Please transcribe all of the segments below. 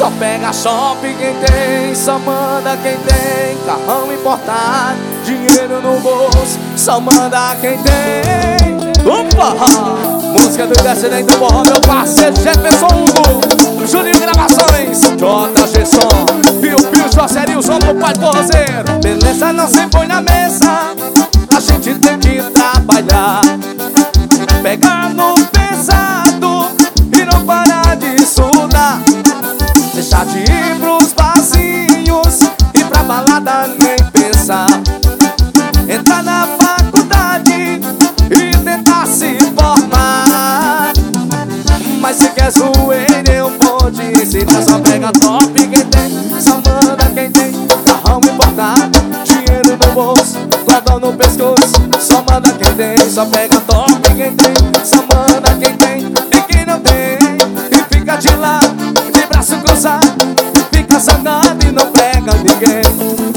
Só pega shopping quem tem, só manda quem tem carrão importado, dinheiro no bolso, só manda quem tem. Opa! Música do descendente do forró, meu parceiro Jefferson Hugo, Juninho Gravações, JG Som e o Pio José Som pro pai do forrozeiro. Beleza não se põe na mesa, a gente tem que trabalhar, pegar no pesado e não parar de estudar, deixar de ir pros barzinhos e pra balada nem pensar, entrar na faculdade e tentar se formar. Mas se quer zoeira eu vou te ensinar. Só pega top quem tem, só manda quem tem carrão importado, dinheiro no bolso, cordão no pescoço, só manda quem tem. Só pega top quem tem, só manda quem tem, e quem não tem e fica de lado, de braço cruzado, fica sangado e não pega ninguém.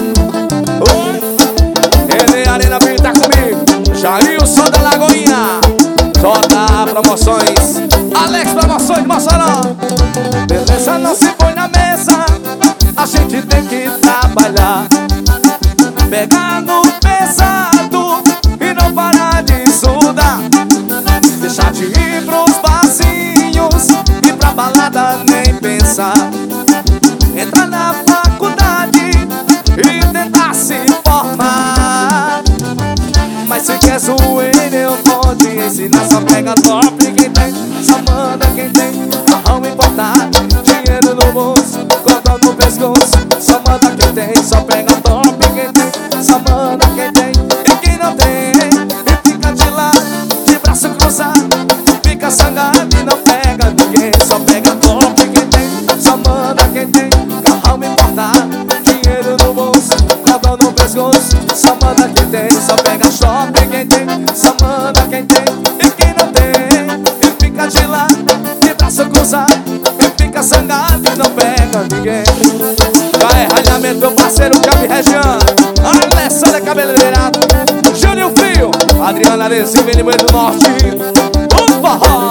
Ele Arena Pinto tá comigo, Jailson da Lagoinha, J Promoções, Alex Promoções de Mossoró. Beleza não se põe na mesa, a gente tem que trabalhar, pegar no pesado e não parar de estudar, deixar de ir pros barzinhos e pra balada nem pensar, entrar na faculdade e tentar se formar. Mas se quer zoeira eu vou te ensinar. Só pega top quem tem, só manda quem tem carrão importado, dinheiro no bolso, cordão no pescoço, só manda quem tem. Só pega top quem tem, só manda quem tem, e quem não tem e fica de lado, de braço cruzado, fica sangado e não pega ninguém. Só pega top quem tem, só manda quem tem carrão importado, dinheiro no bolso, cordão no pescoço, só manda quem tem. Só pega shopping quem tem, só manda quem tem, e quem não tem e fica de lado, de braço cruzado, e fica sangado e não pega ninguém. Vai ralhamento meu parceiro Cabe Região, Alessandra Cabeleireira, Júnior Frio, Adriana Adesivo em Limoeiro do Norte. Forró